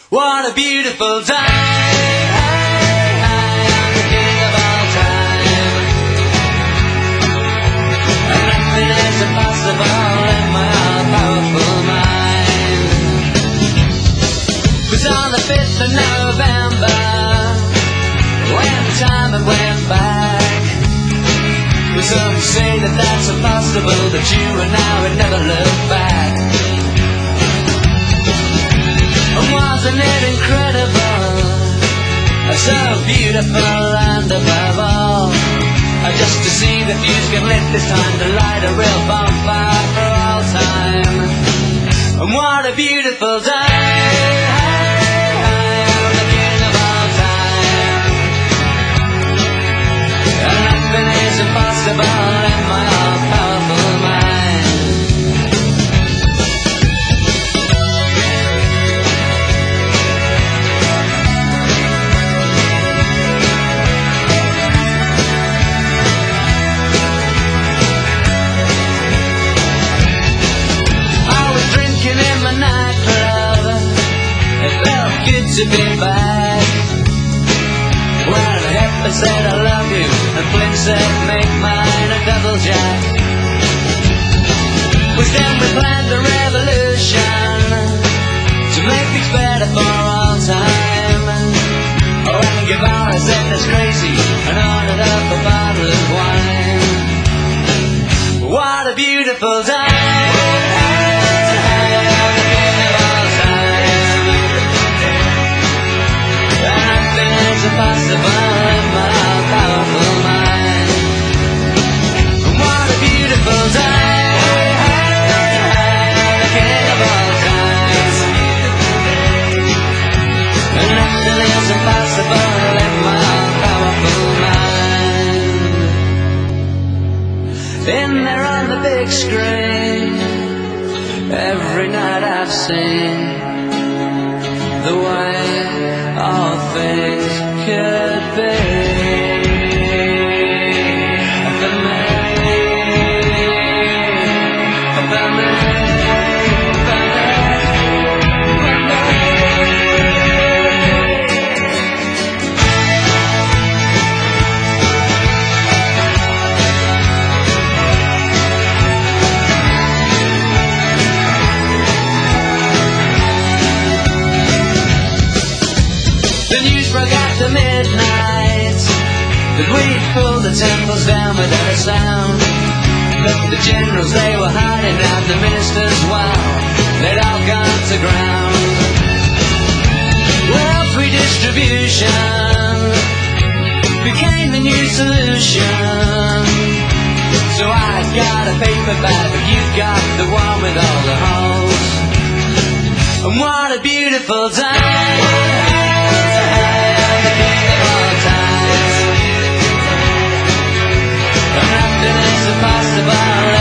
What a beautiful day. I'm the king of all time. And nothing is impossible in my all-powerful mind. It was on the 5th of November when time went back. Well, some say that that's impossible, that you and I would never look back. And wasn't it incredible? So beautiful and above all, just to see the fuse get lit this time, to light a real bonfire for all time. And what a beautiful day. I'm the king of all time. And nothing is impossible in my all-powerful mind. In my nightclub, it felt good to be back. When Hepburn said I love you, and Flint said make mine a double jack. Was then we planned a revolution to make things better for all time. Oh, and Guevara said that's crazy, and ordered up a bottle of wine. What a beautiful day. Impossible in my powerful mind. What a beautiful day. The king of all time. And nothing is impossible in my powerful mind. In there on the big screen, every night I've seen the way all things could be. The news broke after midnight that we'd pulled the temples down without a sound. But the generals, they were hiding out, the ministers, wow, they'd all gone to ground. Well, free distribution became the new solution. So I got a paperback, but you got the one with all the holes. And what a beautiful day. The king of all time. And nothing is impossible